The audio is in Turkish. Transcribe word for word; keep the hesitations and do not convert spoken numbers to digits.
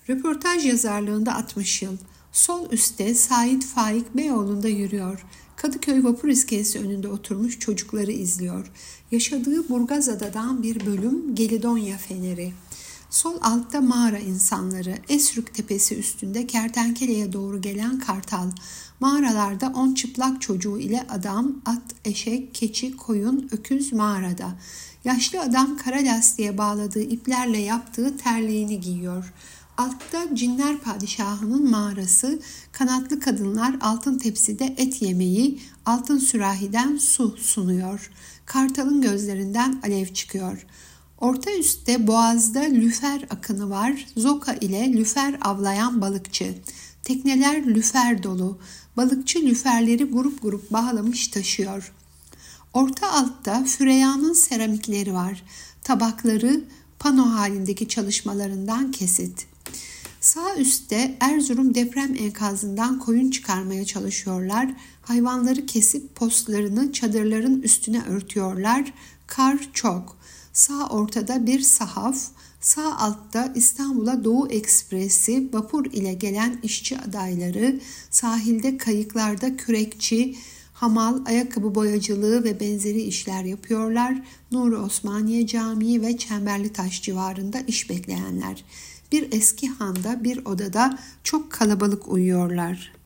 Röportaj yazarlığında altmış yıl. Sol üstte Sait Faik Beyoğlu'nda yürüyor. Kadıköy vapur iskelesi önünde oturmuş çocukları izliyor. Yaşadığı Burgazada'dan bir bölüm Gelidonya Feneri. Sol altta mağara insanları, Esrük Tepesi üstünde kertenkeleye doğru gelen kartal. Mağaralarda on çıplak çocuğu ile adam, at, eşek, keçi, koyun, öküz mağarada. Yaşlı adam kara lastiğe bağladığı iplerle yaptığı terliğini giyiyor. Altta Cinler Padişahı'nın mağarası, kanatlı kadınlar altın tepside et yemeği, altın sürahiden su sunuyor. Kartalın gözlerinden alev çıkıyor. Orta üstte boğazda lüfer akını var, zoka ile lüfer avlayan balıkçı. Tekneler lüfer dolu, balıkçı lüferleri grup grup bağlamış taşıyor. Orta altta Füreya'nın seramikleri var, tabakları pano halindeki çalışmalarından kesit. Sağ üstte Erzurum deprem enkazından koyun çıkarmaya çalışıyorlar. Hayvanları kesip postlarını çadırların üstüne örtüyorlar. Kar çok. Sağ ortada bir sahaf, sağ altta İstanbul'a Doğu Ekspresi vapur ile gelen işçi adayları, sahilde kayıklarda kürekçi, hamal, ayakkabı boyacılığı ve benzeri işler yapıyorlar. Nuri Osmaniye Camii ve Çemberlitaş civarında iş bekleyenler. Bir eski handa bir odada çok kalabalık uyuyorlar.